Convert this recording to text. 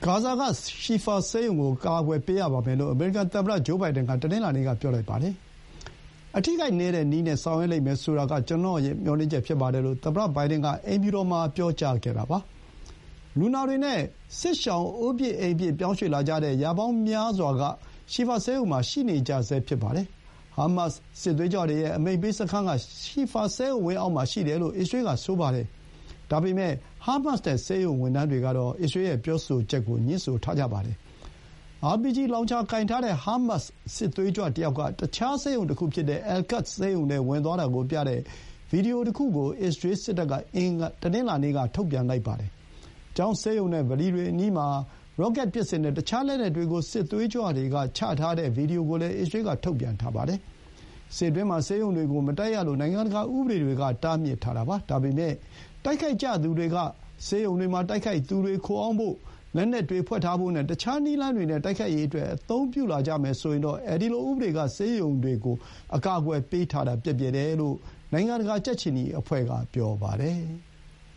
ဂါဇာကရှီဖာဆေးရုံကိုကာကွယ်ပေးရပါမယ်လို့အမေရိကန်သမ္မတဂျိုးဘိုင်ဒန်ကတနင်္လာနေ့ကပြောလိုက်ပါတယ်။အထိခိုက်နည်းတဲ့နည်းနဲ့ဆောင်ရွက်လိမ့်မယ်ဆိုတာကကျွန်တော်ရဲ့မျှော်လင့်ချက်ဖြစ်ပါတယ်လို့သမ္မတဘိုင်ဒန်ကအိမ်ဖြူတော်မှာပြောကြားခဲ့တာပါ။လူနာတွေနဲ့စစ်ရှောင်အိုးပစ်အိမ်ပစ်ပြောင်းရွှေ့လာကြတဲ့ရာပေါင်းများစွာကရှီဖာဆေးရုံမှာရှိနေကြဆဲဖြစ်ပါတယ်။ဟာမတ်စ်စစ်သွေးကြွတွေရဲ့အမိန့်ပေးစခန်းကရှီဖာဆေးရုံဝင်းအောက်မှာရှိတယ်လို့အစ္စရေးကဆိုပါတယ်။ဒါပေမဲ့ဟာမတ်စ်နဲ့ဆေးရုံဝန်ထမ်းတွေကတော့အစ္စရေးရဲ့ပြောဆိုချက်ကိုငြင်းဆိုထားကြပါတယ်။ RPG လောင်ချာကိုင်ထားတဲ့ဟာမတ်စ်စစ်သွေးကြွတယောက်ကတခြားဆေးရုံတစ်ခုဖြစ်တဲ့ Al-Quds ဆေးရုံထဲဝင်သွားတာကိုပြတဲ့ဗီဒီယိုတစ်ခုကိုအစ္စရေးစစ်တပ်ကတနင်္လာနေ့ကထုတ်ပြန်လိုက်ပါတယ်။ကျောင်းဆေးရုံနဲ့ဗလီတွေအနီးမှာရော့ကက်ပစ်စင်နဲ့တခြားလက်နက်တွေကိုစစ်သွေးကြွတွေကချထားတဲ့ဗီဒီယိုကိုလည်းအစ္စရေးကထုတ်ပြန်ထားပါတယ်။စစ်တွင်းမှာဆေးရုံတွေကိုမတိုက်ရလို့နိုင်ငံတကာဥပဒေတွေကတားမြစ်ထားတာပါ။ဒါပေမဲ့တိုက်ခိုက်ကြသူတွေကဆေးရုံတွေမှာတိုက်ခိုက်သူတွေခိုအောင်းဖို့လက်နက်တွေဖွက်ထားဖို့နဲ့တခြားနည်းလမ်းတွေနဲ့တိုက်ခိုက်ရေးအတွက်အသုံးပြုလာကြမယ်ဆိုရင်တော့အဲဒီလိုဥပဒေကဆေးရုံတွေကိုအကာအကွယ်ပေးထားတာပျက်ပြယ်တယ်လို့နိုင်ငံတကာကြက်ခြေနီအဖွဲ့ကပြောပါတယ်။